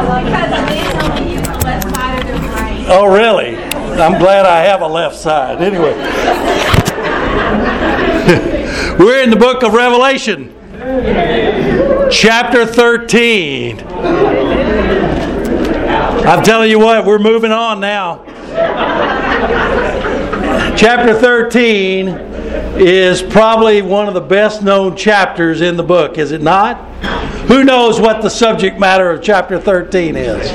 Oh, really? I'm glad I have a left side. Anyway. We're in the book of Revelation. Chapter 13. I'm telling you what, we're moving on now. Chapter 13 is probably one of the best known chapters in the book, is it not? Who knows what the subject matter of chapter 13 is?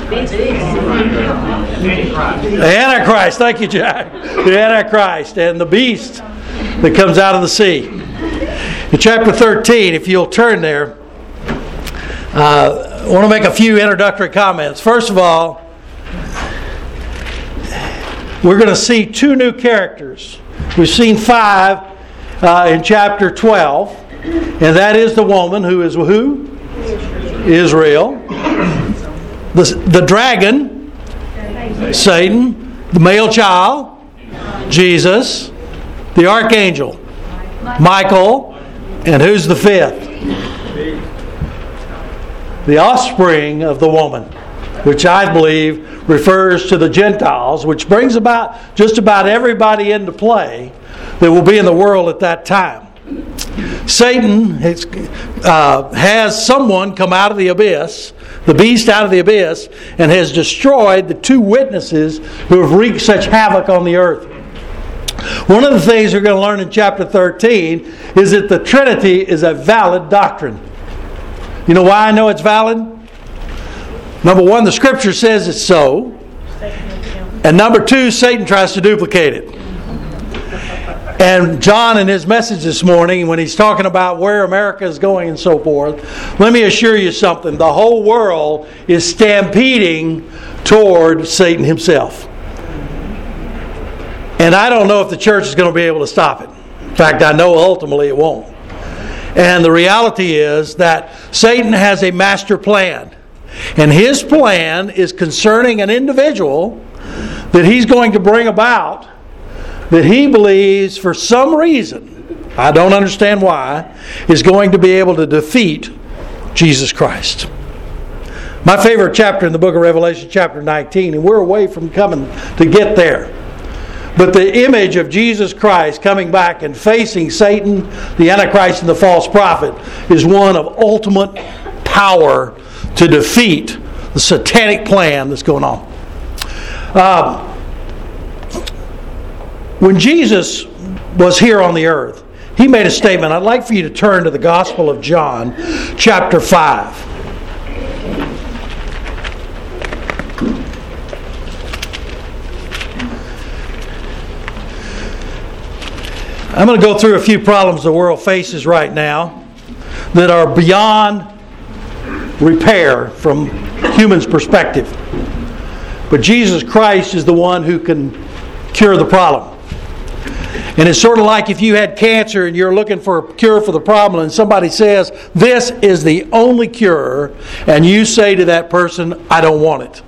The Antichrist. Thank you, Jack. The Antichrist and the beast that comes out of the sea. In chapter 13, if you'll turn there, I want to make a few introductory comments. First of all, we're going to see two new characters. We've seen 5 in chapter 12, and that is the woman who is who? Israel. The dragon, Satan. The male child, Jesus. The archangel, Michael. And who's the 5th? The offspring of the woman, which I believe refers to the Gentiles, which brings about just about everybody into play that will be in the world at that time. Satan has someone come out of the abyss, the beast out of the abyss, and has destroyed the 2 witnesses who have wreaked such havoc on the earth. One of the things we're going to learn in chapter 13 is that the Trinity is a valid doctrine. You know why I know it's valid? Number 1, the Scripture says it's so. And number 2, Satan tries to duplicate it. And John, in his message this morning, when he's talking about where America is going and so forth, let me assure you something. The whole world is stampeding toward Satan himself. And I don't know if the church is going to be able to stop it. In fact, I know ultimately it won't. And the reality is that Satan has a master plan. And his plan is concerning an individual that he's going to bring about that he believes for some reason, I don't understand why, is going to be able to defeat Jesus Christ. My favorite chapter in the book of Revelation, chapter 19, and we're away from coming to get there. But the image of Jesus Christ coming back and facing Satan, the Antichrist, and the false prophet is one of ultimate power to defeat the satanic plan that's going on. When Jesus was here on the earth, he made a statement. I'd like for you to turn to the Gospel of John, chapter 5. I'm going to go through a few problems the world faces right now that are beyond repair from humans' perspective. But Jesus Christ is the one who can cure the problem. And it's sort of like if you had cancer and you're looking for a cure for the problem and somebody says, this is the only cure, and you say to that person, I don't want it.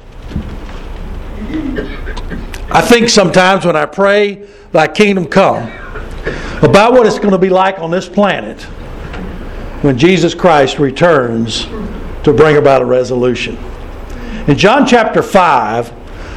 I think sometimes when I pray, thy kingdom come, about what it's going to be like on this planet when Jesus Christ returns to bring about a resolution. In John chapter 5,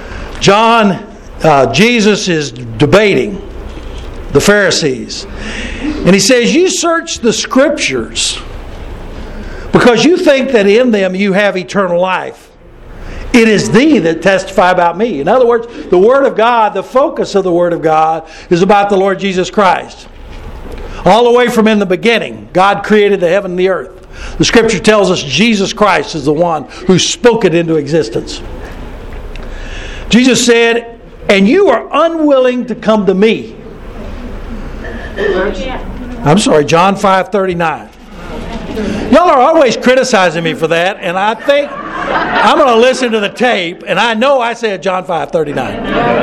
Jesus is debating the Pharisees. And he says, you search the Scriptures because you think that in them you have eternal life. It is thee that testify about me. In other words, the Word of God, the focus of the Word of God is about the Lord Jesus Christ. All the way from in the beginning, God created the heaven and the earth. The Scripture tells us Jesus Christ is the one who spoke it into existence. Jesus said, and you are unwilling to come to me. I'm sorry, John 5:39. Y'all are always criticizing me for that, and I think I'm going to listen to the tape, and I know I said John 5:39.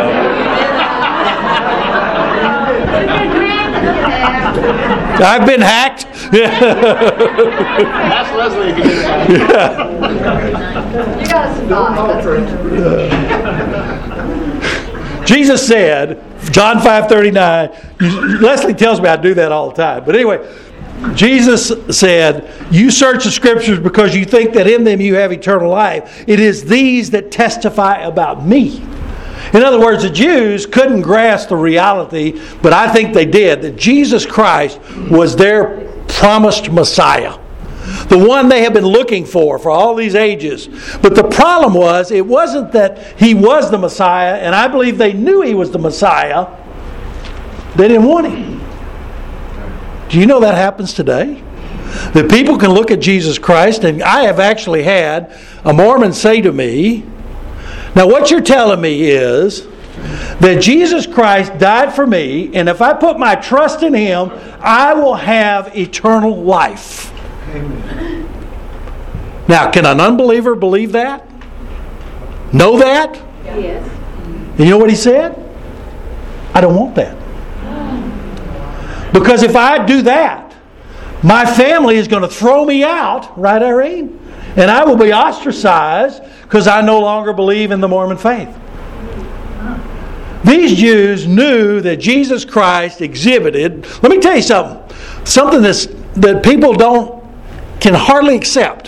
I've been hacked. Ask Leslie if you did that. You got to stop. Jesus said, John 5:39. Leslie tells me I do that all the time. But anyway, Jesus said, you search the Scriptures because you think that in them you have eternal life. It is these that testify about me. In other words, the Jews couldn't grasp the reality, but I think they did, that Jesus Christ was their promised Messiah. The one they have been looking for all these ages. But the problem was, it wasn't that He was the Messiah, and I believe they knew He was the Messiah. They didn't want Him. Do you know that happens today? That people can look at Jesus Christ, and I have actually had a Mormon say to me, now what you're telling me is that Jesus Christ died for me, and if I put my trust in Him, I will have eternal life. Amen. Now, can an unbeliever believe that? Know that? Yes. And you know what he said? I don't want that. Because if I do that, my family is going to throw me out, right, Irene? And I will be ostracized because I no longer believe in the Mormon faith. These Jews knew that Jesus Christ exhibited, let me tell you something that people can hardly accept.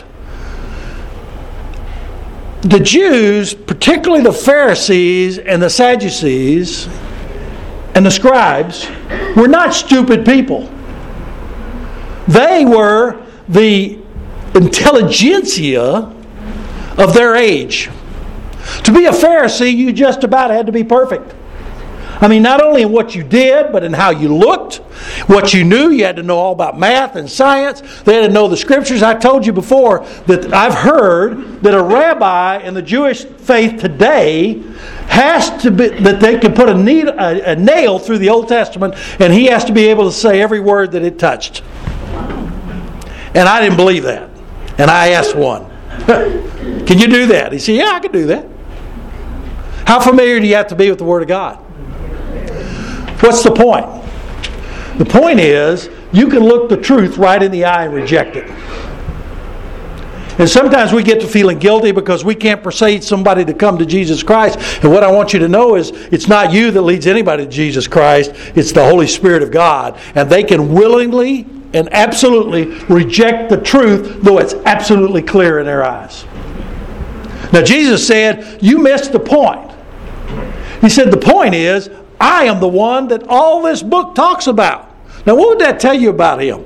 The Jews, particularly the Pharisees and the Sadducees and the scribes, were not stupid people. They were the intelligentsia of their age. To be a Pharisee, you just about had to be perfect. I mean, not only in what you did, but in how you looked, what you knew. You had to know all about math and science. They had to know the Scriptures. I told you before that I've heard that a rabbi in the Jewish faith today has to be, that they can put a nail through the Old Testament, and he has to be able to say every word that it touched. And I didn't believe that. And I asked one, can you do that? He said, yeah, I can do that. How familiar do you have to be with the Word of God? What's the point? The point is, you can look the truth right in the eye and reject it. And sometimes we get to feeling guilty because we can't persuade somebody to come to Jesus Christ. And what I want you to know is, it's not you that leads anybody to Jesus Christ. It's the Holy Spirit of God. And they can willingly and absolutely reject the truth, though it's absolutely clear in their eyes. Now Jesus said, you missed the point. He said, the point is, I am the one that all this book talks about. Now, what would that tell you about Him?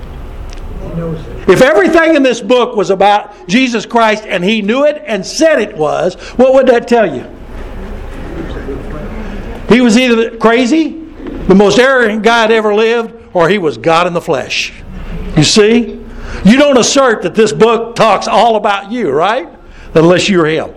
If everything in this book was about Jesus Christ and He knew it and said it was, what would that tell you? He was either crazy, the most arrogant guy that ever lived, or He was God in the flesh. You see? You don't assert that this book talks all about you, right? Unless you're Him.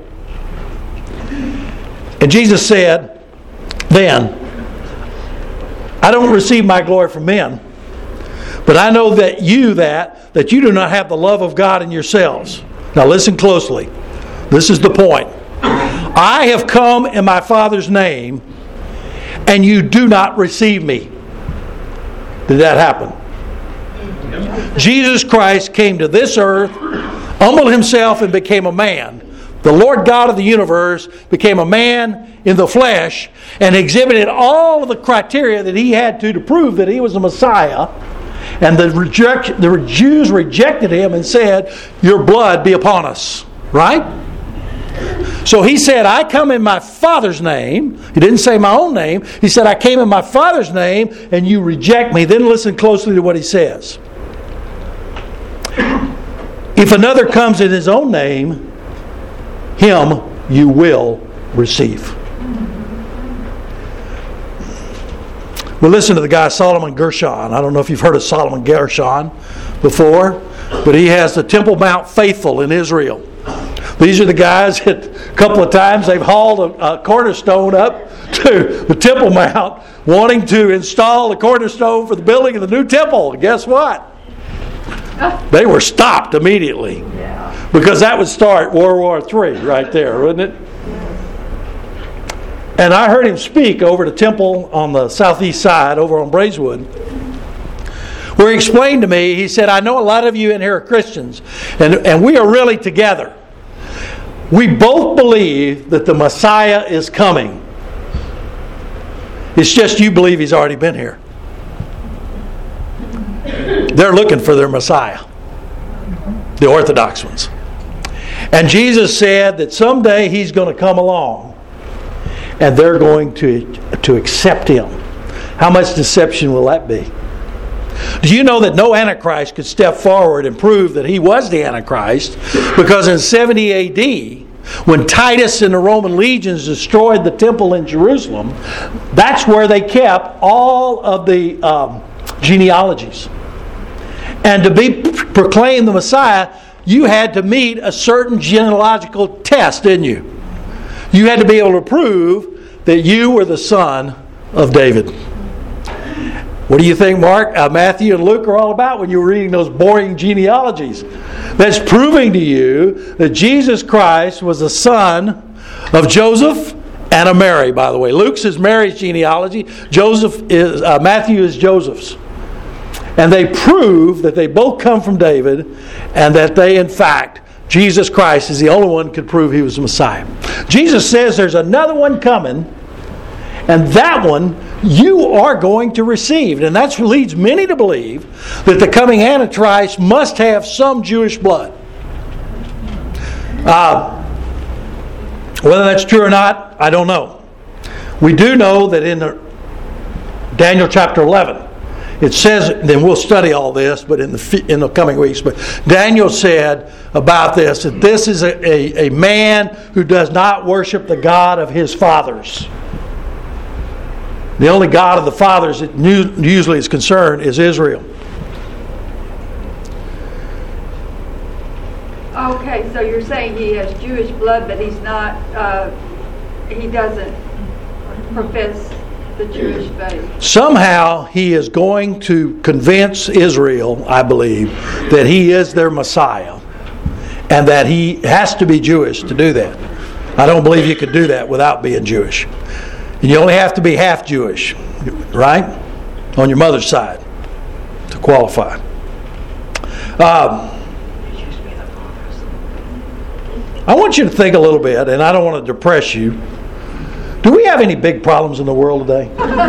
And Jesus said, then, I don't receive my glory from men, but I know that you do not have the love of God in yourselves. Now listen closely. This is the point. I have come in my Father's name, and you do not receive me. Did that happen? Jesus Christ came to this earth, humbled Himself, and became a man. The Lord God of the universe became a man in the flesh and exhibited all of the criteria that He had to prove that He was the Messiah. And the Jews rejected Him and said, your blood be upon us. Right? So He said, I come in my Father's name. He didn't say my own name. He said, I came in my Father's name and you reject me. Then listen closely to what He says. If another comes in his own name, him you will receive. Well, listen to the guy Solomon Gershon. I don't know if you've heard of Solomon Gershon before, but he has the Temple Mount Faithful in Israel. These are the guys that a couple of times they've hauled a cornerstone up to the Temple Mount wanting to install the cornerstone for the building of the new temple. And guess what? They were stopped immediately. Because that would start World War III right there, wouldn't it? And I heard him speak over the temple on the southeast side, over on Braeswood, where he explained to me, he said, I know a lot of you in here are Christians, and we are really together. We both believe that the Messiah is coming. It's just you believe He's already been here. They're looking for their Messiah, the Orthodox ones. And Jesus said that someday He's going to come along and they're going to accept Him. How much deception will that be? Do you know that no Antichrist could step forward and prove that he was the Antichrist? Because in 70 A.D., when Titus and the Roman legions destroyed the temple in Jerusalem, that's where they kept all of the genealogies. And to be proclaimed the Messiah, you had to meet a certain genealogical test, didn't you? You had to be able to prove that you were the son of David. What do you think Mark, Matthew, and Luke are all about when you're reading those boring genealogies? That's proving to you that Jesus Christ was the son of Joseph and of Mary, by the way. Luke's is Mary's genealogy. Matthew is Joseph's. And they prove that they both come from David and that they, in fact, Jesus Christ is the only one who could prove He was the Messiah. Jesus says there's another one coming, and that one you are going to receive. And that leads many to believe that the coming Antichrist must have some Jewish blood. Whether that's true or not, I don't know. We do know that in Daniel chapter 11, it says, then we'll study all this, but in the coming weeks. But Daniel said about this that this is a man who does not worship the God of his fathers. The only God of the fathers that usually is concerned is Israel. Okay, so you're saying he has Jewish blood, but he's not. He doesn't profess the Jewish faith. Somehow he is going to convince Israel, I believe, that he is their Messiah, and that he has to be Jewish to do that. I don't believe you could do that without being Jewish. You only have to be half Jewish, right? On your mother's side to qualify. I want you to think a little bit, and I don't want to depress you. Do we have any big problems in the world today?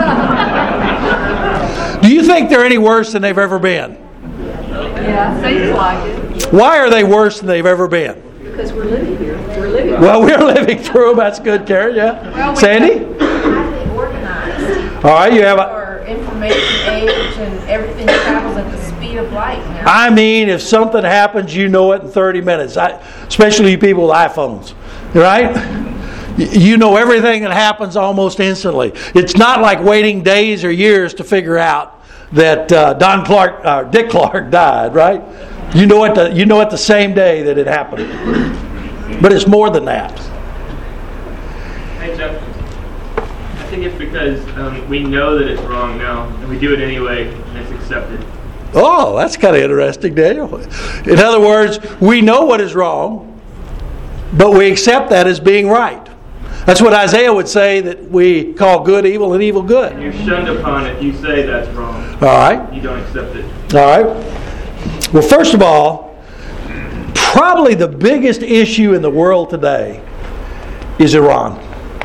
Do you think they're any worse than they've ever been? Yeah, seems like it. Why are they worse than they've ever been? Because we're living here. We're living. Well, we're living through them. That's good, Karen. Yeah. Well, Sandy? Highly organized. All right, you have Our information age and everything travels at the speed of light now. I mean, if something happens, you know it in 30 minutes. Especially you people with iPhones, right? You know everything that happens almost instantly. It's not like waiting days or years to figure out that Dick Clark died, right? You know it the same day that it happened. But it's more than that. Hey Jeff, I think it's because we know that it's wrong now, and we do it anyway, and it's accepted. Oh, that's kind of interesting, Daniel. In other words, we know what is wrong, but we accept that as being right. That's what Isaiah would say, that we call good evil and evil good. And you're shunned upon if you say that's wrong. All right. You don't accept it. All right. Well, first of all, probably the biggest issue in the world today is Iran.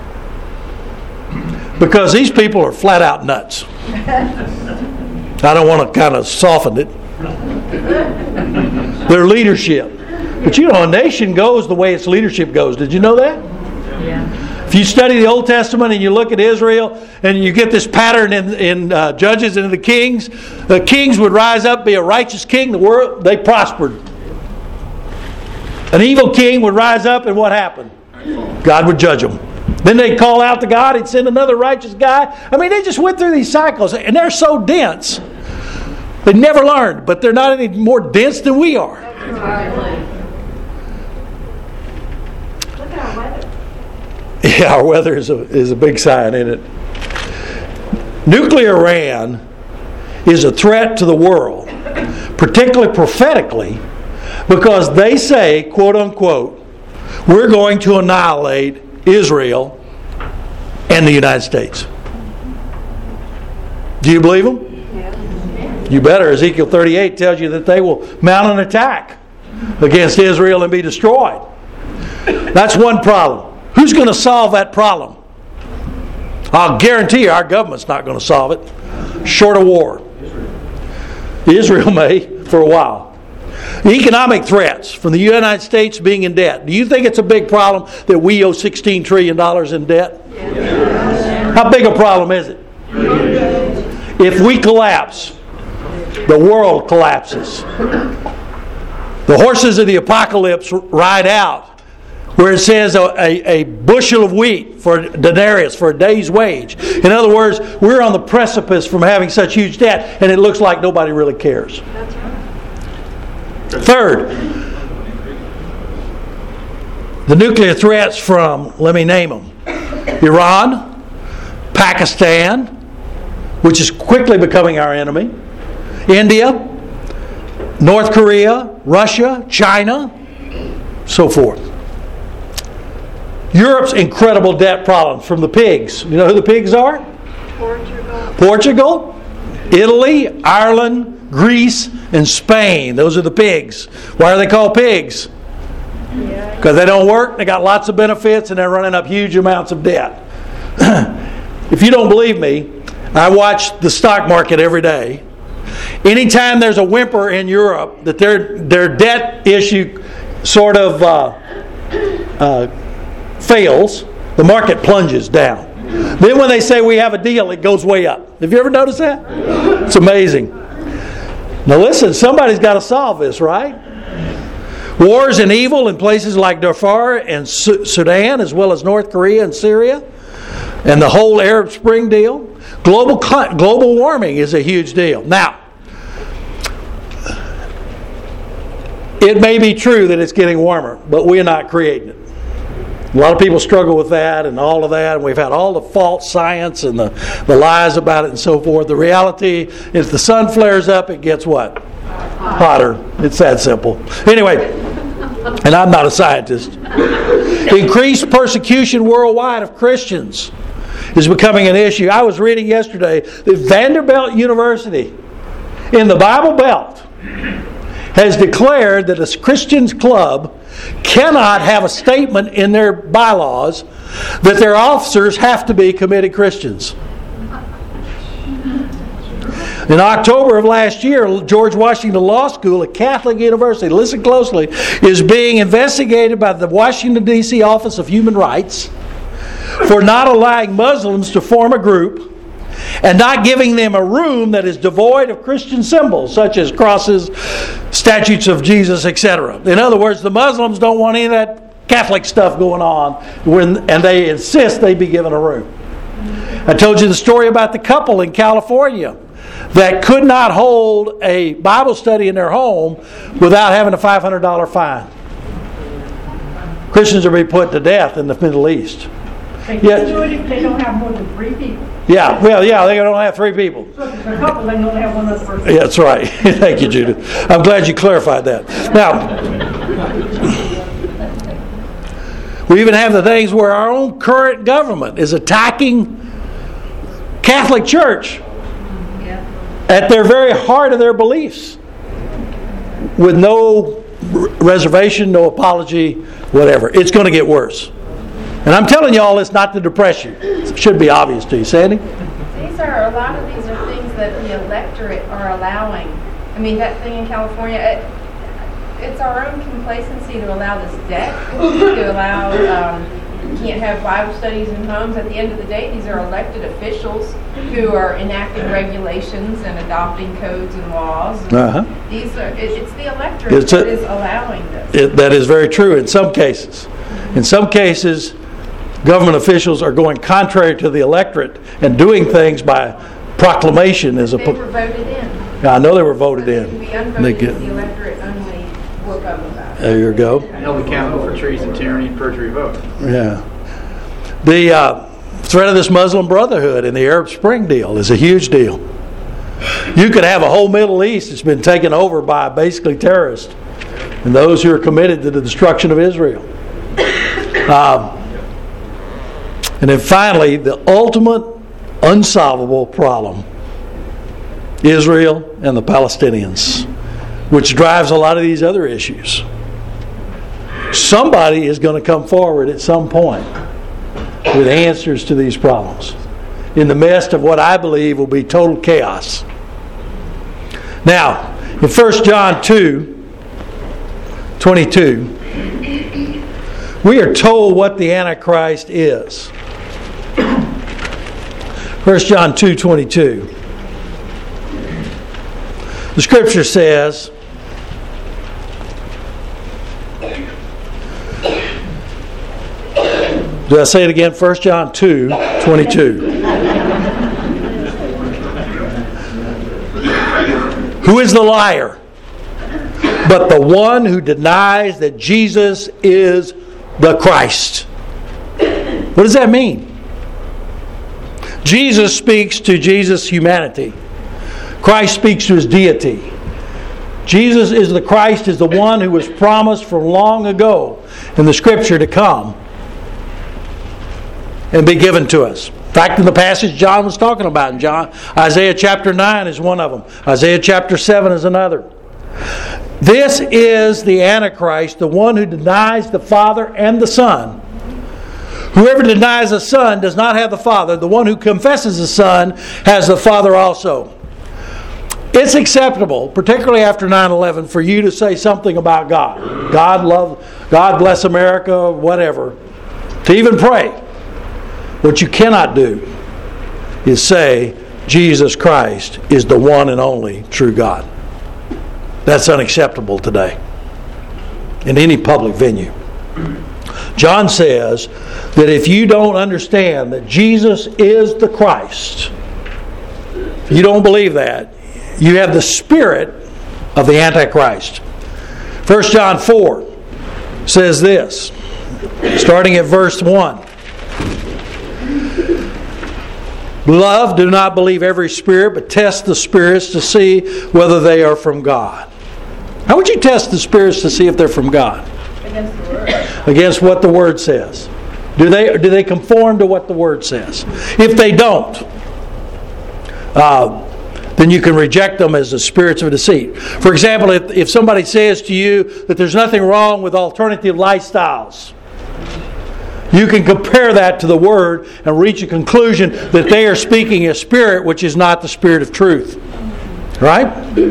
Because these people are flat out nuts. I don't want to kind of soften it. Their leadership. But you know, a nation goes the way its leadership goes. Did you know that? Yeah. If you study the Old Testament and you look at Israel and you get this pattern in Judges and in the kings would rise up, be a righteous king. The world, they prospered. An evil king would rise up, and what happened? God would judge them. Then they'd call out to God. He'd send another righteous guy. I mean, they just went through these cycles, and they're so dense. They never learned, but they're not any more dense than we are. Look at our weather. Yeah, our weather is a big sign, isn't it? Nuclear Iran is a threat to the world, particularly prophetically, because they say, quote unquote, we're going to annihilate Israel and the United States. Do you believe them? Yeah. You better. Ezekiel 38 tells you that they will mount an attack against Israel and be destroyed. That's one problem. Who's going to solve that problem? I'll guarantee you our government's not going to solve it, short of war. Israel may for a while. Economic threats from the United States being in debt. Do you think it's a big problem that we owe $16 trillion in debt? Yes. How big a problem is it? If we collapse, the world collapses. The horses of the apocalypse ride out, where it says a bushel of wheat for a denarius, for a day's wage. In other words, we're on the precipice from having such huge debt, and it looks like nobody really cares. That's right. Third, the nuclear threats from, let me name them, Iran, Pakistan, which is quickly becoming our enemy, India, North Korea, Russia, China, so forth. Europe's incredible debt problems from the pigs. You know who the pigs are? Portugal, Italy, Ireland, Greece, and Spain. Those are the pigs. Why are they called pigs? Because they don't work, they got lots of benefits, and they're running up huge amounts of debt. If you don't believe me, I watch the stock market every day. Anytime there's a whimper in Europe that their debt issue sort of fails, the market plunges down. Then when they say we have a deal, it goes way up. Have you ever noticed that? It's amazing. Now listen, somebody's got to solve this, right? Wars and evil in places like Darfur and Sudan, as well as North Korea and Syria, and the whole Arab Spring deal. Global warming is a huge deal. Now, it may be true that it's getting warmer, but we're not creating it. A lot of people struggle with that and all of that, and we've had all the false science and the lies about it and so forth. The reality is the sun flares up, it gets what? Hotter. It's that simple. Anyway, and I'm not a scientist. Increased persecution worldwide of Christians is becoming an issue. I was reading yesterday that Vanderbilt University in the Bible Belt has declared that a Christians club cannot have a statement in their bylaws that their officers have to be committed Christians. In October of last year, George Washington Law School, a Catholic university, listen closely, is being investigated by the Washington, D.C. Office of Human Rights for not allowing Muslims to form a group and not giving them a room that is devoid of Christian symbols, such as crosses, statues of Jesus, etc. In other words, the Muslims don't want any of that Catholic stuff going on, and they insist they be given a room. I told you the story about the couple in California that could not hold a Bible study in their home without having a $500 fine. Christians are being put to death in the Middle East. They can do it if they don't have more than 3 people. Yeah, well, yeah, they don't have 3 people. So if it's a couple, they can only have one other person. Yeah, that's right. Thank you, Judith. I'm glad you clarified that. Now, we even have the things where our own current government is attacking Catholic Church at their very heart of their beliefs with no reservation, no apology, whatever. It's going to get worse. And I'm telling you all this not to depress you. It should be obvious to you. Sandy? A lot of these are things that the electorate are allowing. I mean, that thing in California, it's our own complacency to allow this debt, to allow, you can't have Bible studies in homes. At the end of the day, these are elected officials who are enacting regulations and adopting codes and laws. It's the electorate that is allowing this. That is very true in some cases. In some cases, government officials are going contrary to the electorate and doing things by proclamation. They were voted in. I know they were voted in. in. Be unvoted, the electorate only work up about it. There you go. Held accountable for treason, tyranny, and perjury vote. Yeah. The threat of this Muslim Brotherhood and the Arab Spring deal is a huge deal. You could have a whole Middle East that's been taken over by basically terrorists and those who are committed to the destruction of Israel. And then finally, the ultimate unsolvable problem, Israel and the Palestinians, which drives a lot of these other issues. Somebody is going to come forward at some point with answers to these problems in the midst of what I believe will be total chaos. Now, in 1 John 2:22, we are told what the Antichrist is. 1 John 2:22. The Scripture says, do I say it again? 1 John 2:22. Who is the liar? But the one who denies that Jesus is the Christ. What does that mean? Jesus speaks to Jesus' humanity. Christ speaks to His deity. Jesus is the Christ, is the one who was promised from long ago in the Scripture to come and be given to us. In fact, in the passage John was talking about, in Isaiah chapter 9 is one of them. Isaiah chapter 7 is another. This is the Antichrist, the one who denies the Father and the Son. Whoever denies the Son does not have the Father. The one who confesses the Son has the Father also. It's acceptable, particularly after 9/11, for you to say something about God. God bless America, whatever. To even pray. What you cannot do is say Jesus Christ is the one and only true God. That's unacceptable today in any public venue. John says that if you don't understand that Jesus is the Christ, if you don't believe that, you have the spirit of the Antichrist. 1 John 4 says this, starting at verse 1. Beloved, do not believe every spirit, but test the spirits to see whether they are from God. How would you test the spirits to see if they're from God? Against the Word. Against what the Word says. Do they conform to what the Word says? If they don't, then you can reject them as the spirits of deceit. For example, if somebody says to you that there's nothing wrong with alternative lifestyles, you can compare that to the Word and reach a conclusion that they are speaking a spirit which is not the spirit of truth. Right?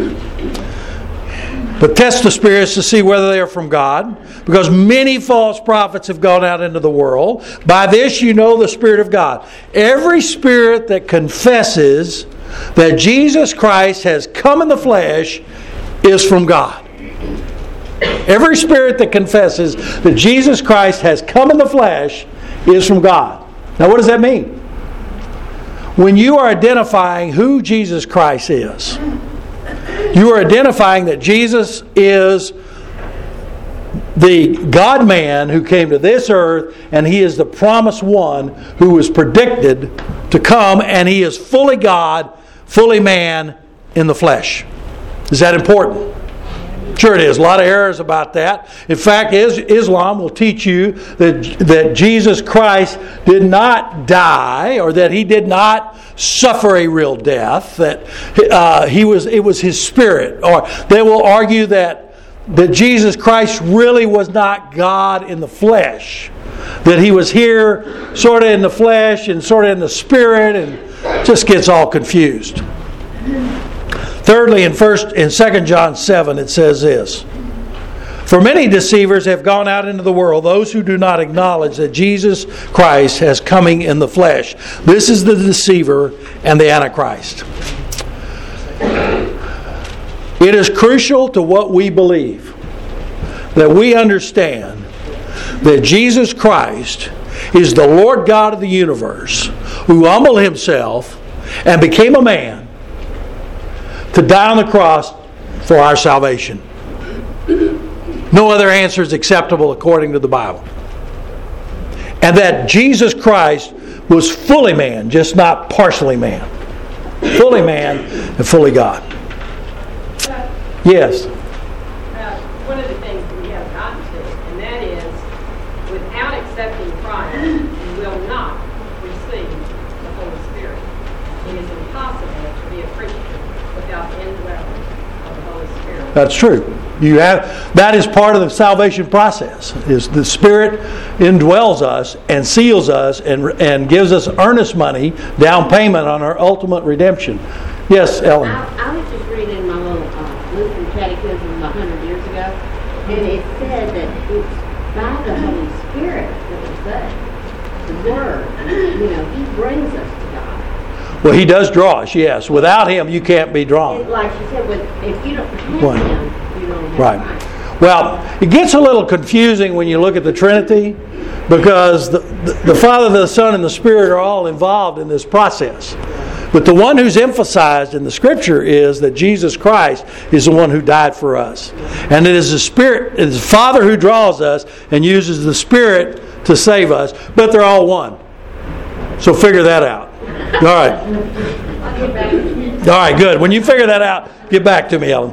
But test the spirits to see whether they are from God, because many false prophets have gone out into the world. By this you know the Spirit of God. Every spirit that confesses that Jesus Christ has come in the flesh is from God. Every spirit that confesses that Jesus Christ has come in the flesh is from God. Now what does that mean? When you are identifying who Jesus Christ is, you are identifying that Jesus is the God-man who came to this earth, and He is the promised one who was predicted to come, and He is fully God, fully man in the flesh. Is that important? Sure it is. A lot of errors about that. In fact, Islam will teach you that Jesus Christ did not die, or that He did not suffer a real death, that it was His spirit. Or they will argue that Jesus Christ really was not God in the flesh. That He was here sort of in the flesh and sort of in the spirit, and just gets all confused. Thirdly, in 2 John 7, it says this. For many deceivers have gone out into the world, those who do not acknowledge that Jesus Christ has coming in the flesh. This is the deceiver and the Antichrist. It is crucial to what we believe that we understand that Jesus Christ is the Lord God of the universe, who humbled Himself and became a man to die on the cross for our salvation. No other answer is acceptable according to the Bible. And that Jesus Christ was fully man, just not partially man. Fully man and fully God. Yes? One of the things that we have gotten to, and that is, without accepting Christ, you will not receive the Holy Spirit. It is impossible to be a Christian without the indwelling of the Holy Spirit. That's true. That is part of the salvation process. Is the Spirit indwells us and seals us and gives us earnest money, down payment on our ultimate redemption. Yes, Ellen. I was just reading in my little And it said that it's by the Holy Spirit that it's that. The Word, He brings us to God. Well, He does draw us, yes. Without Him, you can't be drawn. Like you said, if you don't have Him, you don't have Right. Well, it gets a little confusing when you look at the Trinity, because the Father, the Son, and the Spirit are all involved in this process. But the one who's emphasized in the Scripture is that Jesus Christ is the one who died for us. And it is the Spirit, it is the Father who draws us and uses the Spirit to save us. But they're all one. So figure that out. All right. All right, good. When you figure that out, get back to me, Ellen.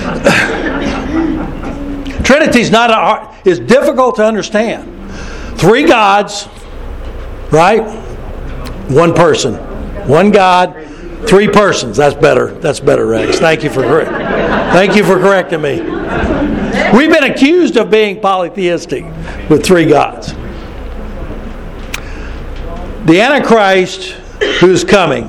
Trinity's is difficult to understand. 3 gods, right? 1 person. 1 God, 3 persons. That's better. That's better, Rex. Thank you for correcting me. We've been accused of being polytheistic with 3 gods. The Antichrist who's coming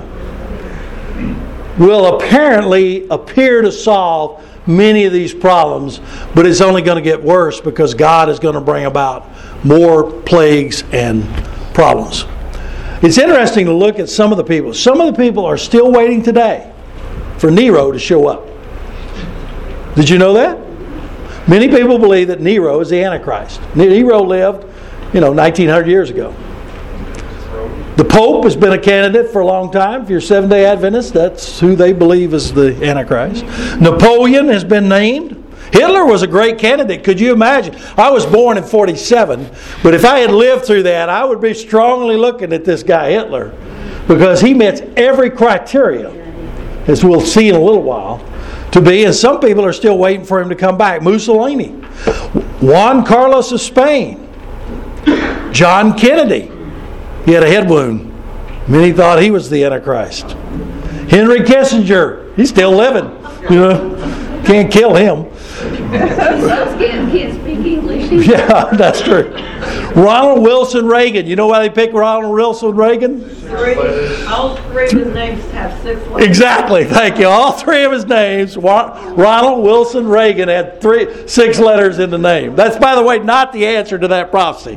will apparently appear to solve many of these problems, but it's only going to get worse because God is going to bring about more plagues and problems. It's interesting to look at some of the people. Some of the people are still waiting today for Nero to show up. Did you know that? Many people believe that Nero is the Antichrist. Nero lived, 1900 years ago. The Pope has been a candidate for a long time. If you're Seventh-day Adventist, that's who they believe is the Antichrist. Napoleon has been named. Hitler was a great candidate. Could you imagine? I was born in 1947, but if I had lived through that, I would be strongly looking at this guy Hitler, because he meets every criteria, as we'll see in a little while, to be. And some people are still waiting for him to come back. Mussolini, Juan Carlos of Spain, John Kennedy. He had a head wound. Many thought he was the Antichrist. Henry Kissinger, he's still living. Can't kill him. Those can't speak English. Yeah, that's true. Ronald Wilson Reagan. You know why they picked Ronald Wilson Reagan? All 3 of his names have 6 letters. Exactly. Thank you. All 3 of his names. Ronald Wilson Reagan had 6 letters in the name. That's, by the way, not the answer to that prophecy.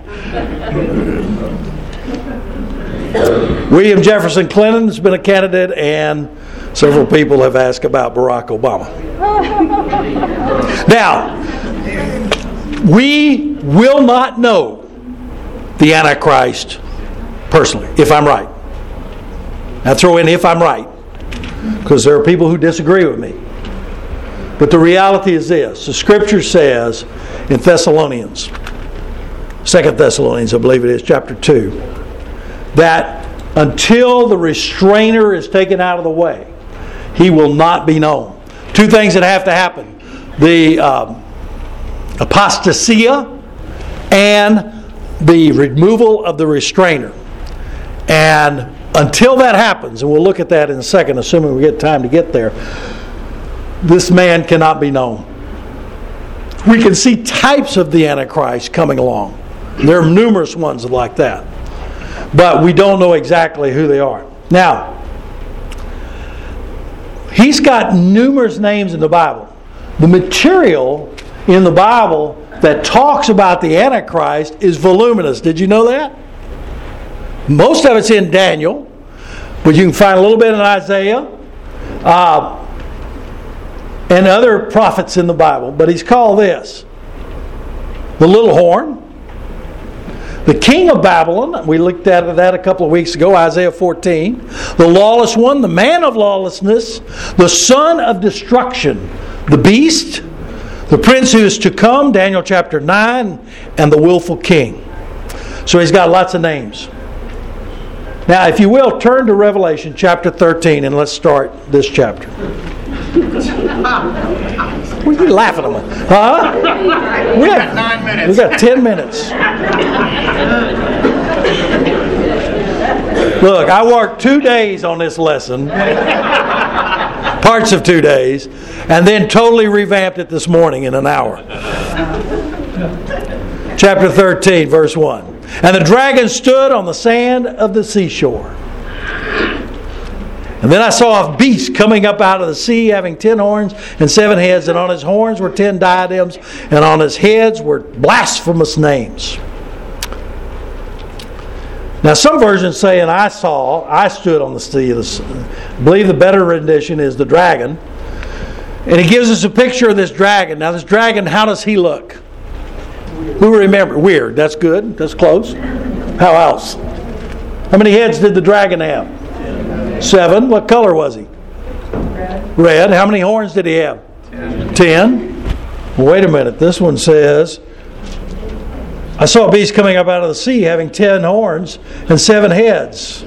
William Jefferson Clinton has been a candidate, and several people have asked about Barack Obama. Now, we will not know the Antichrist personally, if I'm right. Now throw in if I'm right, because there are people who disagree with me. But the reality is this. The Scripture says in Thessalonians, 2 Thessalonians, I believe it is, chapter 2, that until the restrainer is taken out of the way, he will not be known. 2 things that have to happen. The apostasia and the removal of the restrainer. And until that happens, and we'll look at that in a second, assuming we get time to get there, this man cannot be known. We can see types of the Antichrist coming along. There are numerous ones like that. But we don't know exactly who they are. Now, he's got numerous names in the Bible. The material in the Bible that talks about the Antichrist is voluminous. Did you know that? Most of it's in Daniel, but you can find a little bit in Isaiah and other prophets in the Bible. But he's called this the little horn, the king of Babylon. We looked at that a couple of weeks ago, Isaiah 14. The lawless one, the man of lawlessness, the son of destruction, the beast, the prince who is to come, Daniel chapter 9, and the willful king. So he's got lots of names. Now, if you will, turn to Revelation chapter 13, and let's start this chapter. What are you laughing at me? Huh? We got 9 minutes. We got 10 minutes. Look, I worked 2 days on this lesson, parts of 2 days, and then totally revamped it this morning in an hour. Chapter 13, verse 1. And the dragon stood on the sand of the seashore. And And then I saw a beast coming up out of the sea, having 10 horns and 7 heads, and on his horns were 10 diadems, and on his heads were blasphemous names. Now, some versions say, and I stood on the sea of the sea. I believe the better rendition is the dragon. And he gives us a picture of this dragon. Now, this dragon, how does he look? Who remember? Weird. That's good. That's close. How else? How many heads did the dragon have? 7. What color was he? Red. How many horns did he have? 10. Well, wait a minute. This one says, I saw a beast coming up out of the sea having 10 horns and 7 heads.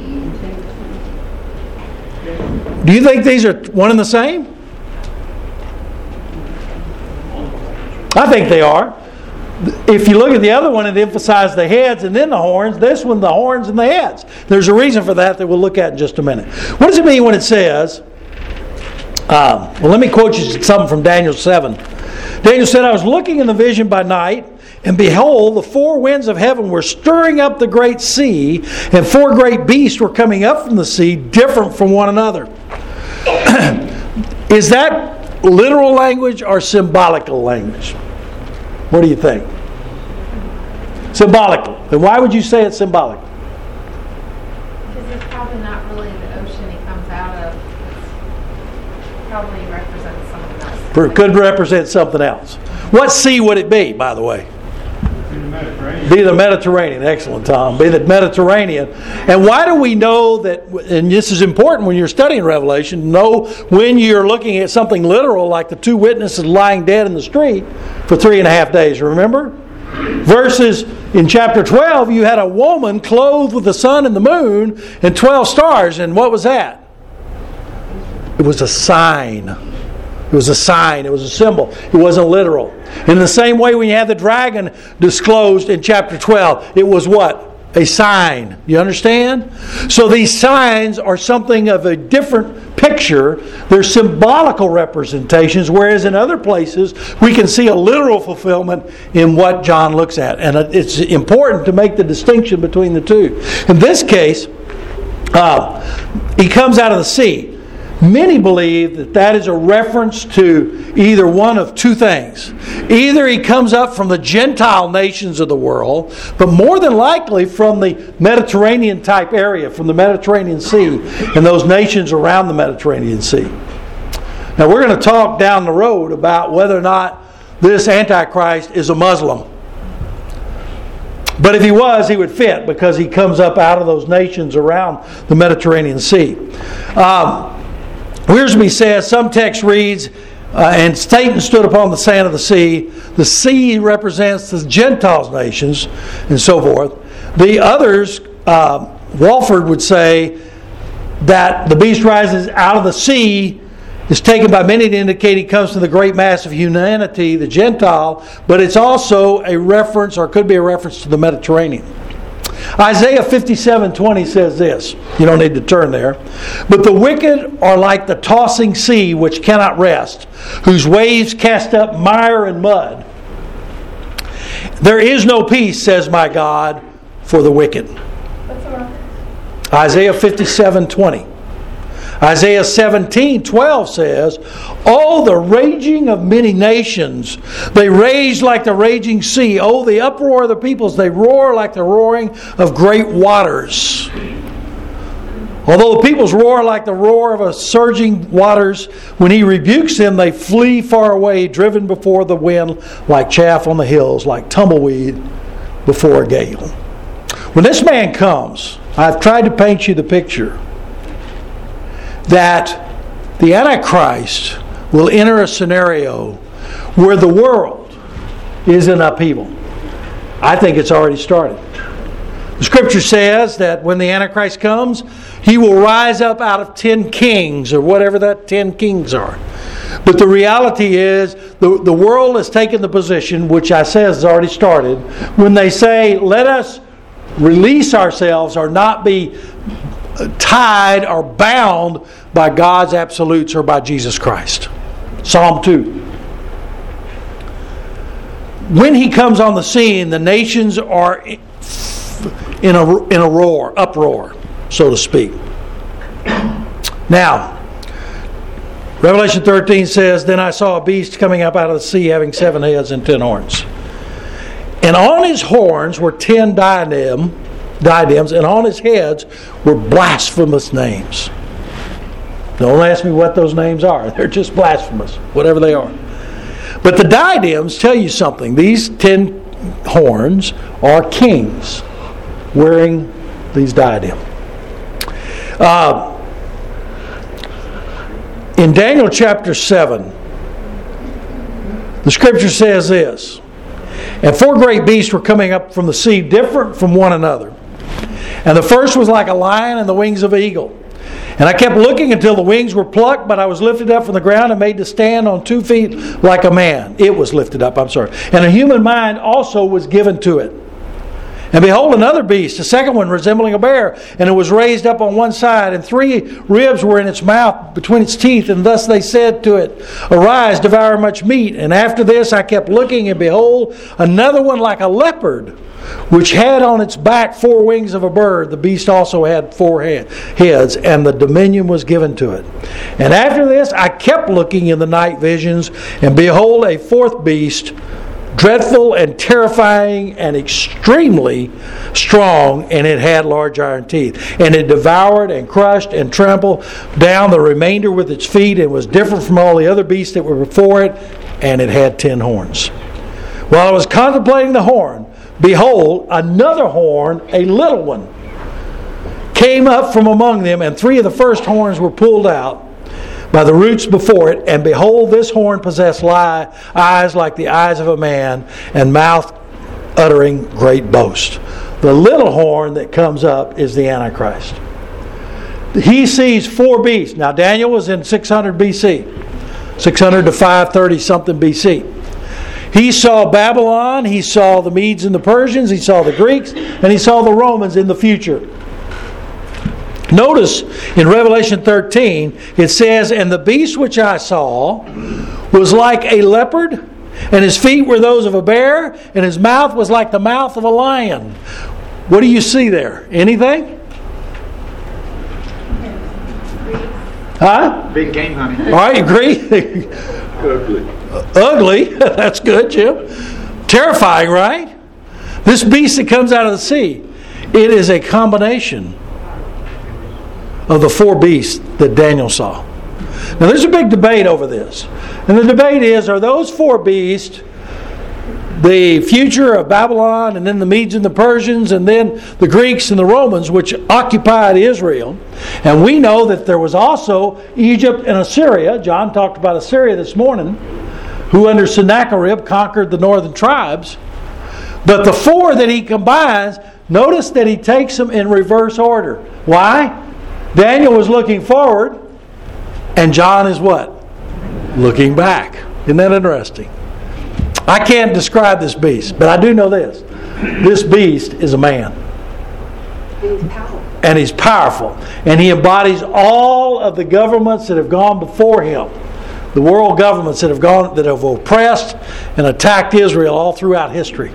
Do you think these are one and the same? I think they are. If you look at the other one, it emphasized the heads and then the horns. This one, the horns and the heads. There's a reason for that we'll look at in just a minute. What does it mean when it says, well, let me quote you something from Daniel 7. Daniel said, I was looking in the vision by night, and behold, the 4 winds of heaven were stirring up the great sea, and 4 great beasts were coming up from the sea, different from one another. Is that literal language or symbolical language? What do you think? Symbolical. Then why would you say it's symbolic? Because it's probably not really the ocean he comes out of. It probably represents something else. Could represent something else. What sea would it be, by the way? Be the Mediterranean. Excellent, Tom. Be the Mediterranean. And why do we know that, and this is important when you're studying Revelation, know when you're looking at something literal like the 2 witnesses lying dead in the street for 3.5 days, remember? Versus in chapter 12, you had a woman clothed with the sun and the moon and 12 stars. And what was that? It was a sign. It was a sign. It was a symbol. It wasn't literal. In the same way, when you had the dragon disclosed in chapter 12, it was what? A sign. You understand? So these signs are something of a different picture. They're symbolical representations, whereas in other places, we can see a literal fulfillment in what John looks at. And it's important to make the distinction between the two. In this case, he comes out of the sea. Many believe that that is a reference to either one of 2 things. Either he comes up from the Gentile nations of the world, but more than likely from the Mediterranean type area, from the Mediterranean Sea and those nations around the Mediterranean Sea. Now we're going to talk down the road about whether or not this Antichrist is a Muslim. But if he was, he would fit because he comes up out of those nations around the Mediterranean Sea. Wiersbe says, some text reads, and Satan stood upon the sand of the sea. The sea represents the Gentiles nations and so forth. The others, Walford would say that the beast rises out of the sea is taken by many to indicate he comes to the great mass of humanity, the Gentile, but it's also a reference, or could be a reference to the Mediterranean. Isaiah 57:20 says this. You don't need to turn there. But the wicked are like the tossing sea which cannot rest, whose waves cast up mire and mud. There is no peace, says my God, for the wicked. What's the reference? Isaiah 57:20. Isaiah 17:12 says, oh, the raging of many nations, they rage like the raging sea. Oh, the uproar of the peoples, they roar like the roaring of great waters. Although the peoples roar like the roar of a surging waters, when he rebukes them, they flee far away, driven before the wind like chaff on the hills, like tumbleweed before a gale. When this man comes, I've tried to paint you the picture that the Antichrist will enter a scenario where the world is in upheaval. I think it's already started. The Scripture says that when the Antichrist comes, he will rise up out of 10 kings, or whatever that 10 kings are. But the reality is, the world has taken the position, which I say has already started, when they say, let us release ourselves or not be tied or bound by God's absolutes or by Jesus Christ. Psalm 2. When he comes on the scene, the nations are in a uproar, so to speak. Now, Revelation 13 says, "Then I saw a beast coming up out of the sea, having 7 heads and 10 horns. And on his horns were 10 diadems, and on his heads were blasphemous names." Don't ask me what those names are. They're just blasphemous, whatever they are. But the diadems tell you something. These 10 horns are kings wearing these diadems. In Daniel chapter 7, the scripture says this, "And 4 great beasts were coming up from the sea, different from one another. And the first was like a lion and the wings of an eagle. And I kept looking until the wings were plucked, but I was lifted up from the ground and made to stand on 2 feet like a man." It was lifted up, "And a human mind also was given to it. And behold, another beast, a second one resembling a bear, and it was raised up on one side, and 3 ribs were in its mouth between its teeth, and thus they said to it, 'Arise, devour much meat.' And after this I kept looking, and behold, another one like a leopard, which had on its back 4 wings of a bird. The beast also had 4 heads, and the dominion was given to it. And after this I kept looking in the night visions, and behold, a 4th beast, dreadful and terrifying and extremely strong, and it had large iron teeth. And it devoured and crushed and trampled down the remainder with its feet, and was different from all the other beasts that were before it, and it had 10 horns. While I was contemplating the horn, behold, another horn, a little one, came up from among them, and 3 of the first horns were pulled out by the roots before it, and behold, this horn possessed eyes like the eyes of a man, and mouth uttering great boast." The little horn that comes up is the Antichrist. He sees 4 beasts. Now Daniel was in 600 BC, 600 to 530 something BC. He saw Babylon, he saw the Medes and the Persians, he saw the Greeks, and he saw the Romans in the future. Notice in Revelation 13, it says, "And the beast which I saw was like a leopard, and his feet were those of a bear, and his mouth was like the mouth of a lion." What do you see there? Anything? Huh? Big game hunting. All right, agree? Ugly. Ugly. That's good, Jim. Terrifying, right? This beast that comes out of the sea, it is a combination of the 4 beasts that Daniel saw. Now there's a big debate over this. And the debate is, are those 4 beasts the future of Babylon, and then the Medes and the Persians, and then the Greeks and the Romans, which occupied Israel? And we know that there was also Egypt and Assyria. John talked about Assyria this morning, who under Sennacherib conquered the northern tribes. But the 4 that he combines, notice that he takes them in reverse order. Why? Daniel was looking forward, and John is what? Looking back. Isn't that interesting? I can't describe this beast, but I do know this. This beast is a man. And he's powerful. And he embodies all of the governments that have gone before him. The world governments that have oppressed and attacked Israel all throughout history.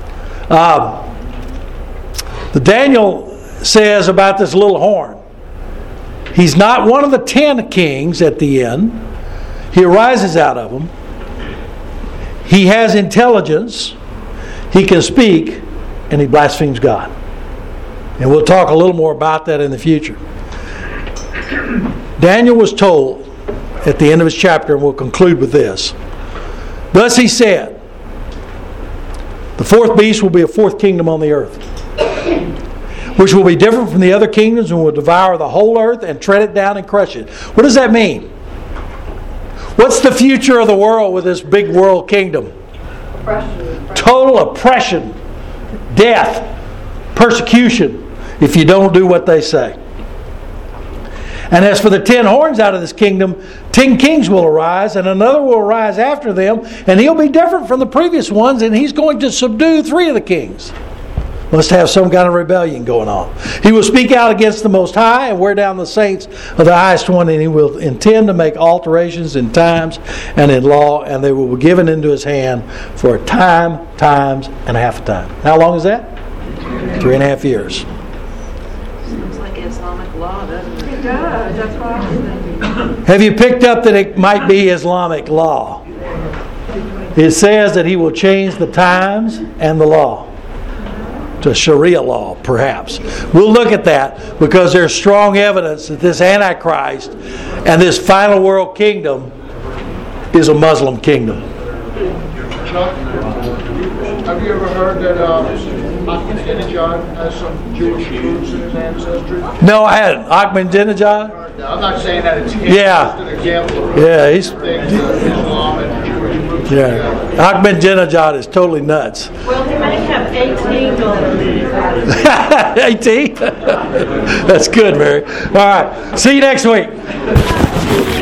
The Daniel says about this little horn, he's not one of the 10 kings at the end. He arises out of them. He has intelligence. He can speak. And he blasphemes God. And we'll talk a little more about that in the future. Daniel was told at the end of his chapter, and we'll conclude with this. Thus he said, the 4th beast will be a 4th kingdom on the earth, which will be different from the other kingdoms, and will devour the whole earth and tread it down and crush it. What does that mean? What's the future of the world with this big world kingdom? Oppression. Total oppression, death, persecution, if you don't do what they say. And as for the 10 horns out of this kingdom, 10 kings will arise, and another will arise after them, and he'll be different from the previous ones, and he's going to subdue 3 of the kings. Must have some kind of rebellion going on. He will speak out against the Most High and wear down the saints of the highest one, and he will intend to make alterations in times and in law, and they will be given into his hand for a time, times, and a half a time. How long is that? 3.5 years. Sounds like Islamic law, doesn't it? It does, that's what I was thinking. Have you picked up that it might be Islamic law? It says that he will change the times and the law to Sharia law, perhaps. We'll look at that because there's strong evidence that this Antichrist and this final world kingdom is a Muslim kingdom. Chuck, have you ever heard that Ahmadinejad has some Jewish roots in his ancestry? No, I hadn't. Ahmadinejad? I'm not saying that it's Yeah. just an example of Yeah, he's things Islam and Jewish roots. yeah. Ahmadinejad is totally nuts. Well, he may have 18 daughters. 18? That's good, Mary. All right. See you next week.